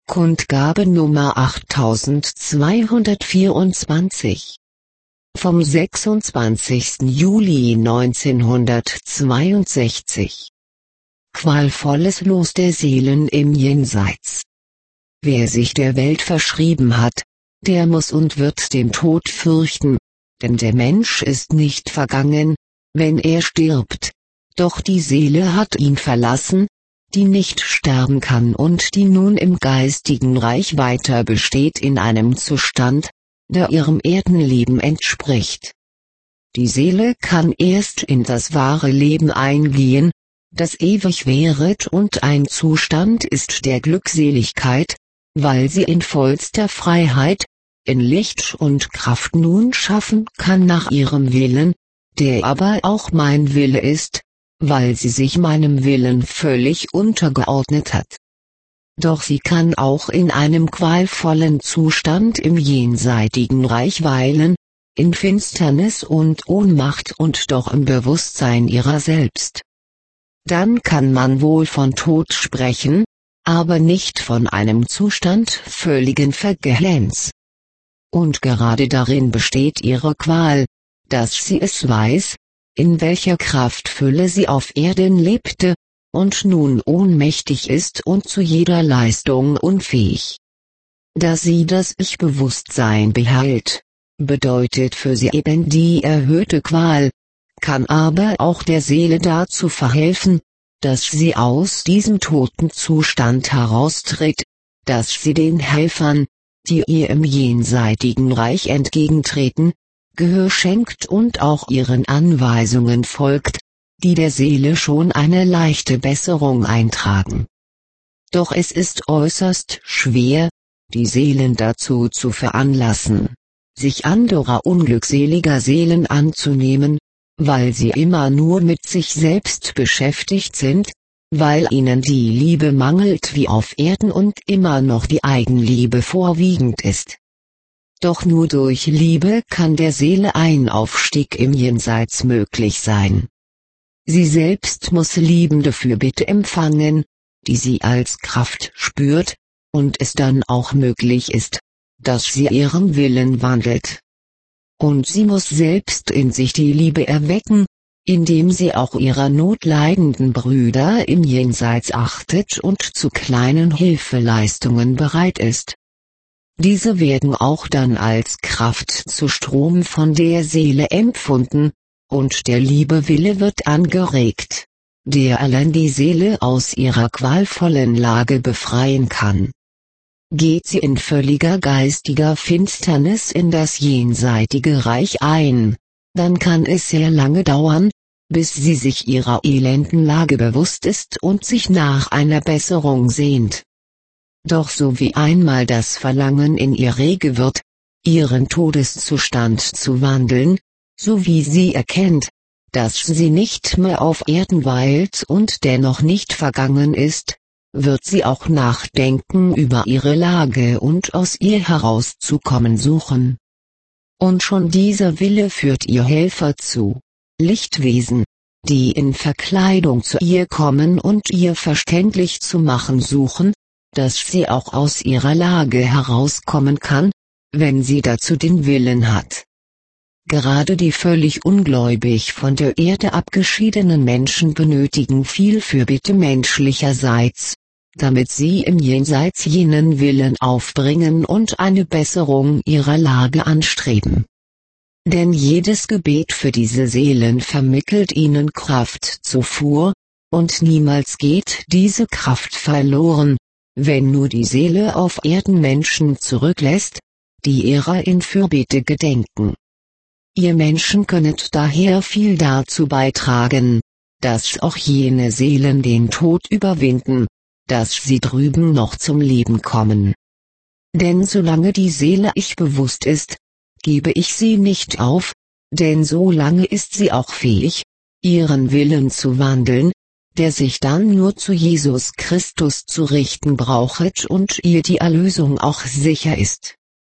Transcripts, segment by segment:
Kundgabe Nummer 8224 vom 26. Juli 1962. Qualvolles Los der Seelen im Jenseits. Wer sich der Welt verschrieben hat, der muss und wird den Tod fürchten, denn der Mensch ist nicht vergangen, wenn er stirbt, doch die Seele hat ihn verlassen, die nicht sterben kann und die nun im geistigen Reich weiter besteht in einem Zustand, der ihrem Erdenleben entspricht. Die Seele kann erst in das wahre Leben eingehen, das ewig währet, und ein Zustand ist der Glückseligkeit, weil sie in vollster Freiheit, in Licht und Kraft nun schaffen kann nach ihrem Willen, der aber auch mein Wille ist, weil sie sich meinem Willen völlig untergeordnet hat. Doch sie kann auch in einem qualvollen Zustand im jenseitigen Reich weilen, in Finsternis und Ohnmacht und doch im Bewusstsein ihrer selbst. Dann kann man wohl von Tod sprechen, aber nicht von einem Zustand völligen Vergellens. Und gerade darin besteht ihre Qual, dass sie es weiß, in welcher Kraftfülle sie auf Erden lebte, und nun ohnmächtig ist und zu jeder Leistung unfähig. Dass sie das Ich-Bewusstsein behält, bedeutet für sie eben die erhöhte Qual, kann aber auch der Seele dazu verhelfen, dass sie aus diesem toten Zustand heraustritt, dass sie den Helfern, die ihr im jenseitigen Reich entgegentreten, Gehör schenkt und auch ihren Anweisungen folgt, die der Seele schon eine leichte Besserung eintragen. Doch es ist äußerst schwer, die Seelen dazu zu veranlassen, sich anderer unglückseliger Seelen anzunehmen, weil sie immer nur mit sich selbst beschäftigt sind, weil ihnen die Liebe mangelt wie auf Erden und immer noch die Eigenliebe vorwiegend ist. Doch nur durch Liebe kann der Seele ein Aufstieg im Jenseits möglich sein. Sie selbst muss liebende Fürbitte empfangen, die sie als Kraft spürt, und es dann auch möglich ist, dass sie ihrem Willen wandelt. Und sie muss selbst in sich die Liebe erwecken, indem sie auch ihrer notleidenden Brüder im Jenseits achtet und zu kleinen Hilfeleistungen bereit ist. Diese werden auch dann als Kraft zu Strom von der Seele empfunden, und der Liebewille wird angeregt, der allein die Seele aus ihrer qualvollen Lage befreien kann. Geht sie in völliger geistiger Finsternis in das jenseitige Reich ein, dann kann es sehr lange dauern, bis sie sich ihrer elenden Lage bewusst ist und sich nach einer Besserung sehnt. Doch so wie einmal das Verlangen in ihr rege wird, ihren Todeszustand zu wandeln, so wie sie erkennt, dass sie nicht mehr auf Erden weilt und dennoch nicht vergangen ist, wird sie auch nachdenken über ihre Lage und aus ihr herauszukommen suchen. Und schon dieser Wille führt ihr Helfer zu, Lichtwesen, die in Verkleidung zu ihr kommen und ihr verständlich zu machen suchen, dass sie auch aus ihrer Lage herauskommen kann, wenn sie dazu den Willen hat. Gerade die völlig ungläubig von der Erde abgeschiedenen Menschen benötigen viel Fürbitte menschlicherseits, damit sie im Jenseits jenen Willen aufbringen und eine Besserung ihrer Lage anstreben. Denn jedes Gebet für diese Seelen vermittelt ihnen Kraftzufuhr, und niemals geht diese Kraft verloren, wenn nur die Seele auf Erden Menschen zurücklässt, die ihrer in Fürbitte gedenken. Ihr Menschen könnet daher viel dazu beitragen, dass auch jene Seelen den Tod überwinden, dass sie drüben noch zum Leben kommen. Denn solange die Seele ich-bewusst ist, gebe ich sie nicht auf, denn solange ist sie auch fähig, ihren Willen zu wandeln, der sich dann nur zu Jesus Christus zu richten brauchet und ihr die Erlösung auch sicher ist.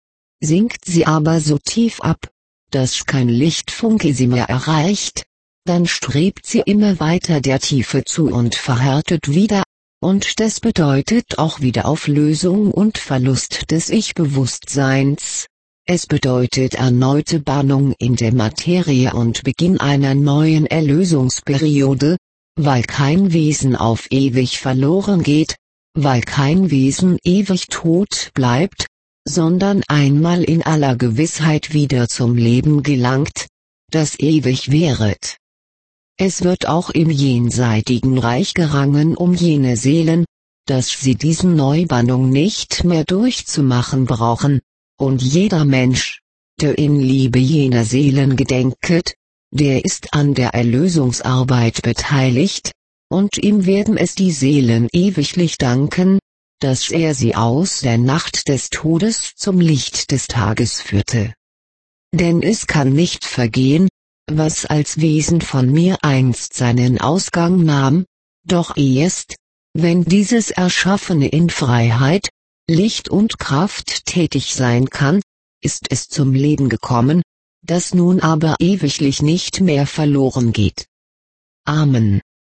Sinkt sie aber so tief ab, dass kein Lichtfunke sie mehr erreicht, dann strebt sie immer weiter der Tiefe zu und verhärtet wieder, und das bedeutet auch Wiederauflösung und Verlust des Ich-Bewusstseins. Es bedeutet erneute Bannung in der Materie und Beginn einer neuen Erlösungsperiode, weil kein Wesen auf ewig verloren geht, weil kein Wesen ewig tot bleibt, sondern einmal in aller Gewissheit wieder zum Leben gelangt, das ewig währet. Es wird auch im jenseitigen Reich gerangen um jene Seelen, dass sie diesen Neubannung nicht mehr durchzumachen brauchen, und jeder Mensch, der in Liebe jener Seelen gedenket, der ist an der Erlösungsarbeit beteiligt, und ihm werden es die Seelen ewiglich danken, dass er sie aus der Nacht des Todes zum Licht des Tages führte. Denn es kann nicht vergehen, was als Wesen von mir einst seinen Ausgang nahm, doch erst, wenn dieses Erschaffene in Freiheit, Licht und Kraft tätig sein kann, ist es zum Leben gekommen, das nun aber ewiglich nicht mehr verloren geht. Amen.